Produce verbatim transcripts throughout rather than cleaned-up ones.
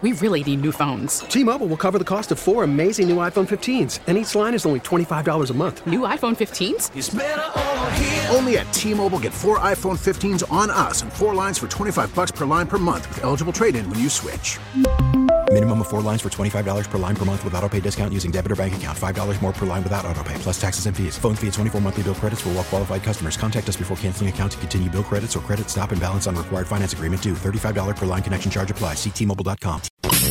We really need new phones. T-Mobile will cover the cost of four amazing new iPhone fifteens, and each line is only twenty-five dollars a month. New iPhone fifteens? It's better over here. Only at T-Mobile, get four iPhone fifteens on us and four lines for twenty-five dollars per line per month with eligible trade-in when you switch. Minimum of four lines for twenty-five dollars per line per month with autopay discount using debit or bank account. five dollars more per line without autopay, plus taxes and fees. Phone fee at twenty-four monthly bill credits for well-qualified customers. Contact us before canceling account to continue bill credits or credit stop and balance on required finance agreement due. thirty-five dollars per line connection charge applies. See T Mobile dot com.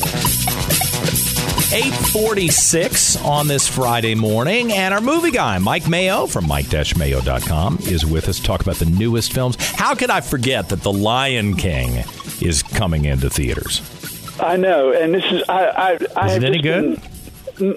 eight forty-six on this Friday morning, and our movie guy, Mike Mayo from Mike Mayo dot com, is with us to talk about the newest films. How could I forget that The Lion King is coming into theaters? I know, and this is I. I, I is it any good? Been,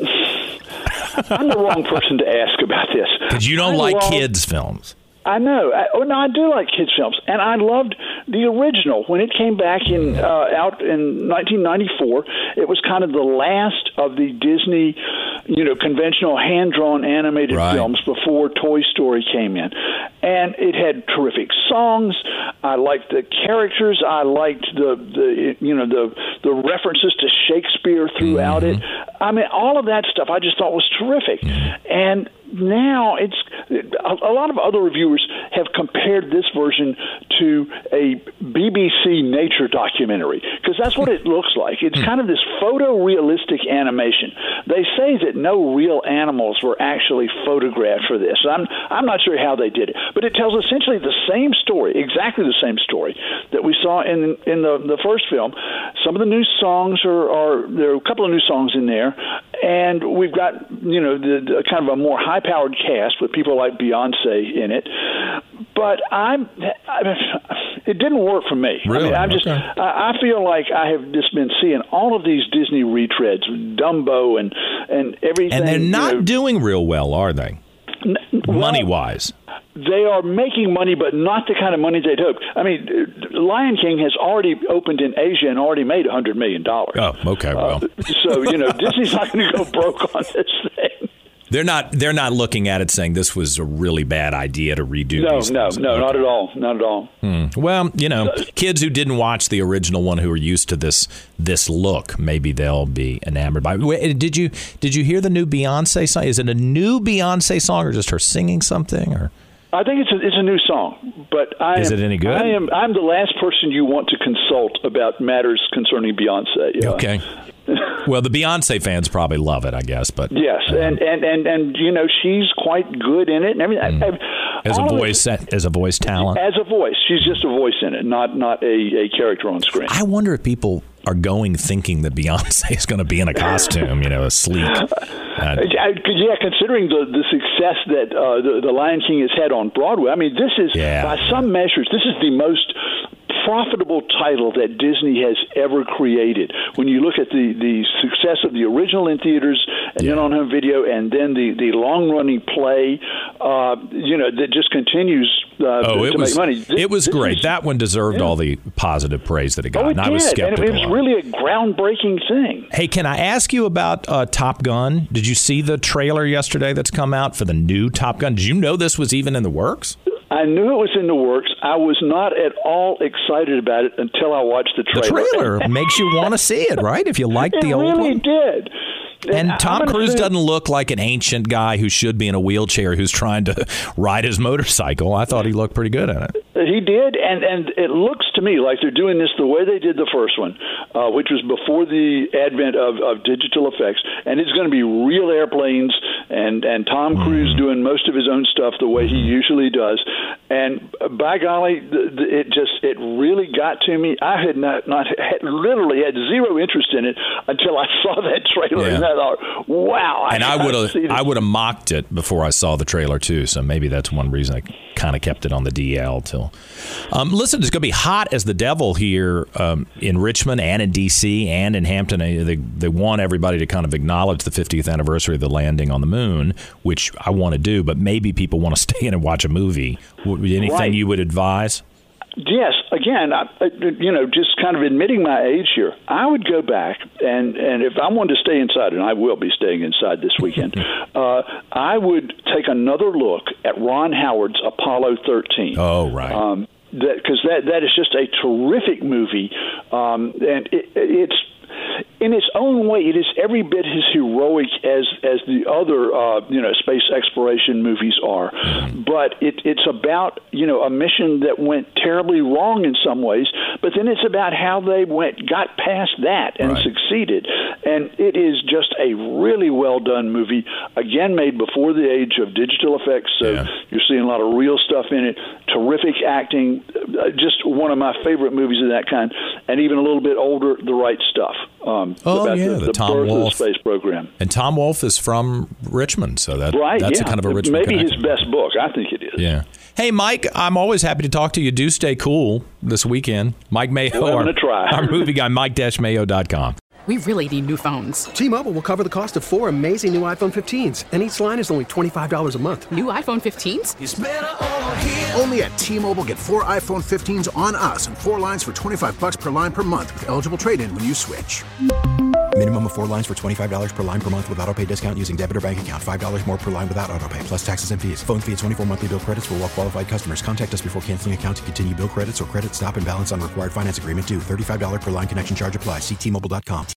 I'm the wrong person to ask about this because you don't I'm like wrong, kids' films. I know. I, oh, no, I do like kids' films, and I loved the original when it came back in uh, out in nineteen ninety-four. It was kind of the last of the Disney, you know, conventional hand-drawn animated right. films before Toy Story came in, and it had terrific songs. I liked the characters. I liked the, the you know the the references to Shakespeare throughout mm-hmm. it. I mean, all of that stuff I just thought was terrific, mm-hmm. and now it's a, a lot of other reviewers have compared this version to a B B C nature documentary because that's what it looks like. It's kind of this photorealistic animation. They say that no real animals were actually photographed for this. I'm I'm not sure how they did it, but it tells essentially the same story, exactly the same story that we saw in in the the first film. Some of the new songs are, are there are a couple of new songs in there, and we've got you know the, the kind of a more high powered cast with people like Beyonce in it, but I'm, I, it didn't work for me. Really? I mean, I'm just, okay. I, I feel like I have just been seeing all of these Disney retreads, Dumbo and and everything. And they're not you know, doing real well, are they? N- well, money wise. They are making money, but not the kind of money they'd hoped. I mean, Lion King has already opened in Asia and already made one hundred million dollars. Oh, okay, well. Uh, so, you know, Disney's not going to go broke on this thing. They're not. They're not looking at it saying this was a really bad idea to redo. No, these no, things. no, okay. not at all, not at all. Hmm. Well, you know, kids who didn't watch the original one who are used to this this look, maybe they'll be enamored by it. Wait, did you did you hear the new Beyonce song? Is it a new Beyonce song or just her singing something? Or I think it's a, it's a new song, but I is am, it any good? I am I'm the last person you want to consult about matters concerning Beyonce. Yeah. Okay. Well, the Beyonce fans probably love it, I guess. But yes, um, and, and, and, and you know she's quite good in it. And everything. Mm. As a voice, it, as a voice talent, as a voice, she's just a voice in it, not not a, a character on screen. I wonder if people are going thinking that Beyonce is going to be in a costume, you know, a sleek. Uh, yeah, considering the, the success that uh, the, the Lion King has had on Broadway, I mean, this is yeah. by some measures, this is the most profitable title that Disney has ever created. When you look at the, the success of the original in theaters and yeah. then on home video, and then the, the long running play, uh, you know, that just continues uh, oh, to, it to was, make money. This, it was great. Is, that one deserved yeah. all the positive praise that it got. Oh, it and did. I was skeptical. And it was really a groundbreaking thing. Hey, can I ask you about uh, Top Gun? Did you see the trailer yesterday that's come out for the new Top Gun? Did you know this was even in the works? I knew it was in the works. I was not at all excited about it until I watched the trailer. The trailer makes you want to see it, right? If you like the it old really one. did. And I'm Tom Cruise say, doesn't look like an ancient guy who should be in a wheelchair who's trying to ride his motorcycle. I thought he looked pretty good in it. He did, and, and it looks to me like they're doing this the way they did the first one, uh, which was before the advent of, of digital effects. And it's going to be real airplanes and, and Tom Cruise mm. doing most of his own stuff the way he usually does. And by golly, the, the, it just it really got to me. I had not, not had, literally had zero interest in it until I saw that trailer, yeah. and I thought, wow. And I, I would have I would have mocked it before I saw the trailer too. So maybe that's one reason I kind of kept it on the D L till. Um, listen, it's going to be hot as the devil here um, in Richmond and in D C and in Hampton. They they want everybody to kind of acknowledge the fiftieth anniversary of the landing on the moon, which I want to do. But maybe people want to stay in and watch a movie. Anything right. you would advise? Yes, again, I, you know, just kind of admitting my age here, I would go back, and, and if I wanted to stay inside, and I will be staying inside this weekend, uh, I would take another look at Ron Howard's Apollo thirteen. Oh, right. Um, because that, that, that is just a terrific movie, um, and it, it's in its own way, it is every bit as heroic as as the other uh, you know space exploration movies are. But it, it's about you know a mission that went terribly wrong in some ways, but then it's about how they went got past that and right. succeeded. And it is just a really well done movie. Again, made before the age of digital effects, so yeah. you're seeing a lot of real stuff in it. Terrific acting, uh, just one of my favorite movies of that kind. And even a little bit older, The Right Stuff. Um, oh about yeah, the, the, the Tom birth Wolfe of the space program. And Tom Wolfe is from Richmond, so that right, that's yeah. a kind of a Richmond maybe connection. his best book. I think it is. Yeah. Hey, Mike, I'm always happy to talk to you. Do stay cool this weekend. Mike Mayo, Well, I'm our, gonna try. our movie guy, Mike Mayo dot com. We really need new phones. T-Mobile will cover the cost of four amazing new iPhone fifteens, and each line is only twenty-five dollars a month. New iPhone fifteens? Only at T-Mobile, get four iPhone fifteens on us and four lines for twenty-five bucks per line per month with eligible trade-in when you switch. Minimum of four lines for twenty-five dollars per line per month with autopay discount using debit or bank account. five dollars more per line without autopay, plus taxes and fees. Phone fee at twenty-four monthly bill credits for well-qualified customers. Contact us before canceling account to continue bill credits or credit stop and balance on required finance agreement due. thirty-five dollars per line connection charge applies. See T Mobile dot com.